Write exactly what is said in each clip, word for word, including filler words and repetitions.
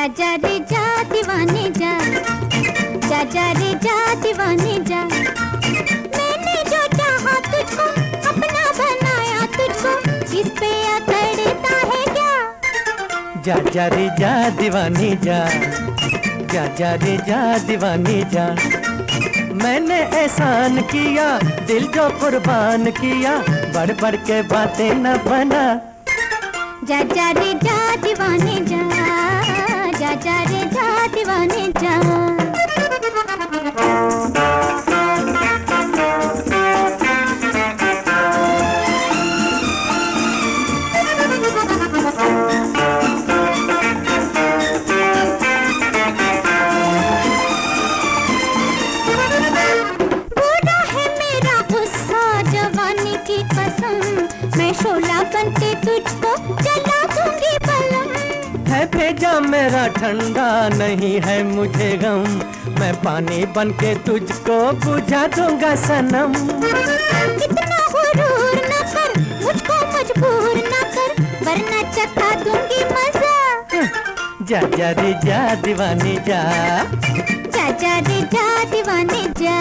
जा जा रे जा दीवाने जा, जा जा रे जा दीवाने जा। मैंने जो चाहा तुझको अपना बनाया तुझको, इस पे अकड़ता है क्या? जा जा रे जा दीवानी जा, जा जा रे जा दीवानी जा। मैंने एहसान किया दिल जो कुर्बान किया, बढ़ बढ़ के बातें न बना। जा जा रे जा दीवाने जा, जा जा रे जा दीवाने जा। मैं शोला बनके तुझको जला दूंगी बलम। है भेजा मेरा ठंडा नहीं है मुझे गम, मैं पानी बनके तुझको बुझा दूंगा सनम। इतना गुरूर न कर, मुझको मजबूर न कर, वरना चखा दूंगी मजा। जा जा रे जा दीवानी जा, जा जा रे जा दीवाने जा।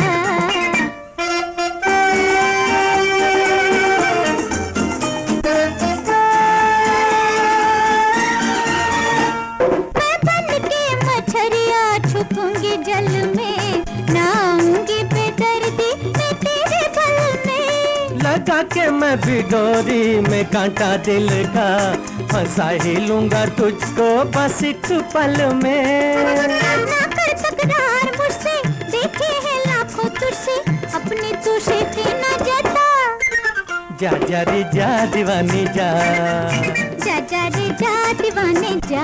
छुपूंगी जल में, ना आऊंगी बेदर्दी मैं तेरे बल में। लगा के मैं भी डोरी में कांटा दिल का, फंसा ही लूंगा तुझको बस एक पल में। ना कर तकरार मुझसे, देखे हैं लाखों तुझसे, अपनी तुझे न जता। जा जा रे जा दीवानी जा, जा जा रे जा दीवाने जा।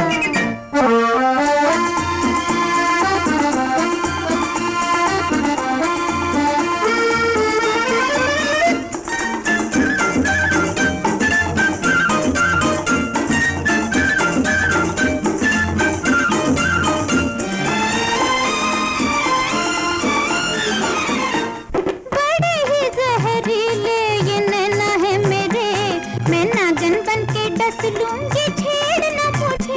लूंगी छेड़ना मुझे,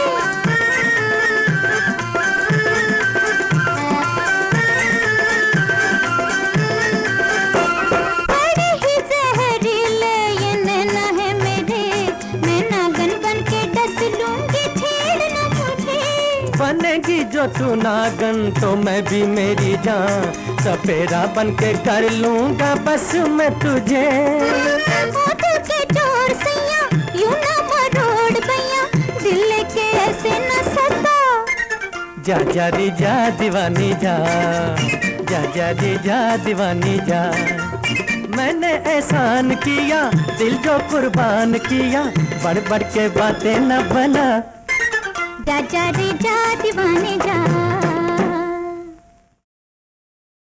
बड़े ही जहरीले ये नैना है मेरे, मैं नागन बन के डस लूंगी छेड़ना मुझे। बनेगी जो तू नागन तो मैं भी मेरी जान, सपेरा बन के कर लूंगा बस मैं तुझे। के जोर सैया यूं ना मरोड़ बैया, दिल लेके ऐसे न सता। जा जा रे जा दीवानी जा, जा जा रे जा दीवानी जा। मैंने एहसान किया दिल जो कुर्बान किया, बढ़ बढ़ के बातें न बना। जा जा रे जा दीवाने जा।